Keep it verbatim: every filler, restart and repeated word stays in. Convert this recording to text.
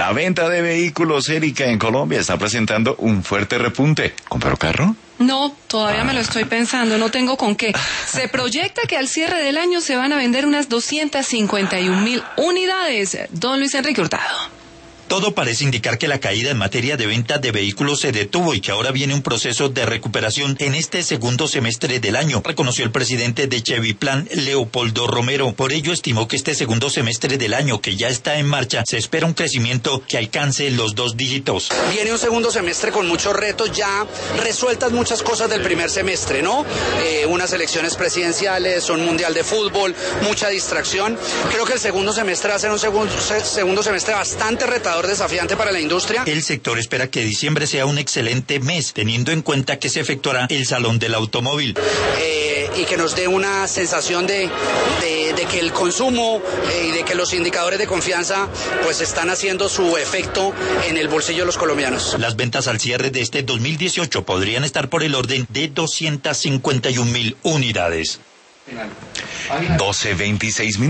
La venta de vehículos, Erika, en Colombia está presentando un fuerte repunte. ¿Compró carro? No, todavía me lo estoy pensando, no tengo con qué. Se proyecta que al cierre del año se van a vender unas doscientas cincuenta y un mil unidades. Don Luis Enrique Hurtado. Todo parece indicar que la caída en materia de venta de vehículos se detuvo y que ahora viene un proceso de recuperación en este segundo semestre del año, reconoció el presidente de Cheviplan, Leopoldo Romero. Por ello estimó que este segundo semestre del año, que ya está en marcha, se espera un crecimiento que alcance los dos dígitos. Viene un segundo semestre con muchos retos, ya resueltas muchas cosas del primer semestre, ¿no? Eh, unas elecciones presidenciales, un mundial de fútbol, mucha distracción. Creo que el segundo semestre va a ser un segundo, segundo semestre bastante retador, desafiante para la industria. El sector espera que diciembre sea un excelente mes, teniendo en cuenta que se efectuará el Salón del Automóvil. Eh, y que nos dé una sensación de, de, de que el consumo eh, y de que los indicadores de confianza pues están haciendo su efecto en el bolsillo de los colombianos. Las ventas al cierre de este dos mil dieciocho podrían estar por el orden de doscientas cincuenta y un mil unidades. doce veintiséis minutos.